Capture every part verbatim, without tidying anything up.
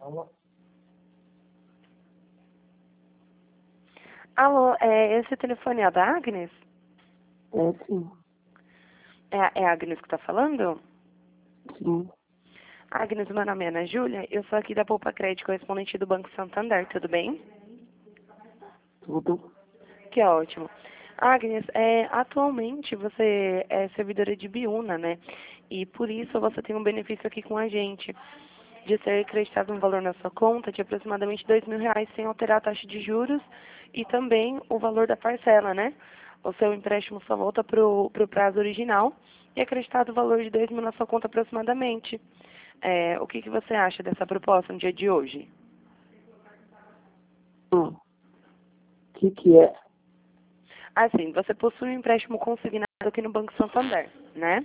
Alô, é, esse telefone é da Agnes? É, sim. É, é a Agnes que tá falando? Sim. Agnes, meu nome é Ana Júlia, eu sou aqui da Poupa Crédito, correspondente do Banco Santander, tudo bem? Tudo. Que ótimo. Agnes, é, atualmente você é servidora de Biúna, né? E por isso você tem um benefício aqui com a gente, de ser acreditado um valor na sua conta de aproximadamente dois mil reais sem alterar a taxa de juros e também o valor da parcela, né? O seu empréstimo só volta para o prazo original e acreditado o valor de dois mil na sua conta aproximadamente. É, o que, que você acha dessa proposta no dia de hoje? Hum. O que que é? Assim, você possui um empréstimo consignado aqui no Banco Santander, né?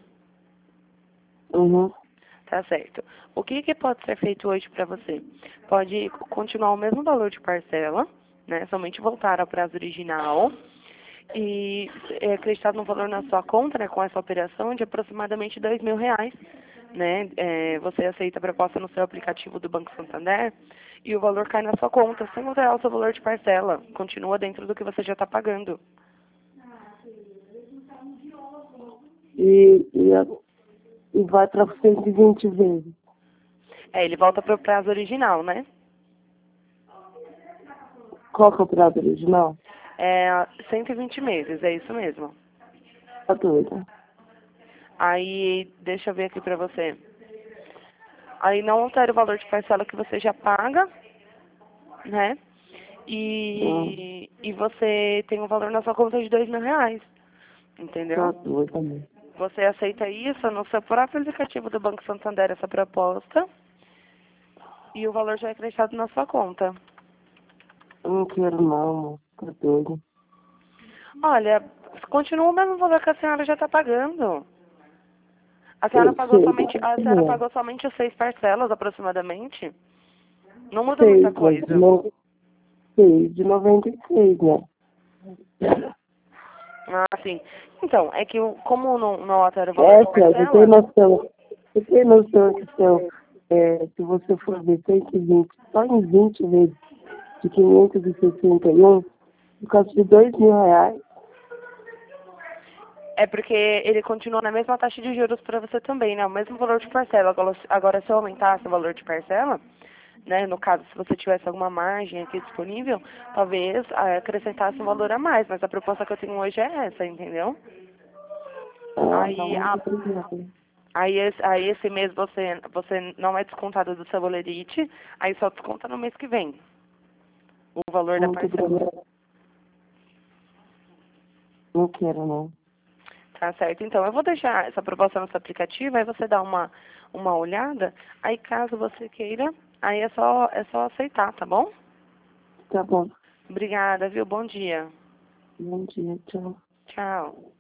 Uhum. Tá certo. O que, que pode ser feito hoje para você? Pode continuar o mesmo valor de parcela, né? Somente voltar ao prazo original e é acreditado no valor na sua conta, né? Com essa operação de aproximadamente dois mil reais, né? É, você aceita a proposta no seu aplicativo do Banco Santander e o valor cai na sua conta, sem alterar o seu valor de parcela. Continua dentro do que você já está pagando. E, e, a- e vai para cento e vinte vezes. É, ele volta para o prazo original, né? Qual que é o prazo original? É cento e vinte meses, é isso mesmo. Tá doida. Aí, deixa eu ver aqui pra você. Aí não altera o valor de parcela que você já paga, né? Hum. E, e você tem um valor na sua conta de dois mil reais, Tá entendeu? doida, amor. Você aceita isso no seu próprio aplicativo do Banco Santander, essa proposta, e o valor já é acreditado na sua conta. Eu não quero não, amor. Tá doido. Olha, continua o mesmo valor que a senhora já está pagando. A senhora Eu pagou sei, somente, a senhora amor. pagou somente seis parcelas aproximadamente. Não muda muita Seis, mas de coisa. no... seis de noventa e seis, né? Ah, sim. Então, é que o- como não, não altera o valor É, de Céu, você tem parcela, noção. Você tem noção que, Céu, é, se você for ver cento e vinte, só em vinte vezes de quinhentos e sessenta e um, por causa de dois mil reais, é porque ele continua na mesma taxa de juros para você também, né? O mesmo valor de parcela. Agora, se- agora, se eu aumentasse o valor de parcela, né? No caso, se você tivesse alguma margem aqui disponível, talvez ah, acrescentasse um valor a mais. Mas a proposta que eu tenho hoje é essa, entendeu? ah, tá Aí, muito a, obrigada. aí, esse, aí esse mês você, você não é descontado do seu bolerite, aí só desconta no mês que vem o valor da Muito parcela. obrigada. Não quero, não. Tá certo. Então, eu vou deixar essa proposta no seu aplicativo, aí você dá uma, uma olhada. Aí, caso você queira, aí é só, é só aceitar, tá bom? Tá bom. Obrigada, viu? Bom dia. Bom dia, tchau. Tchau.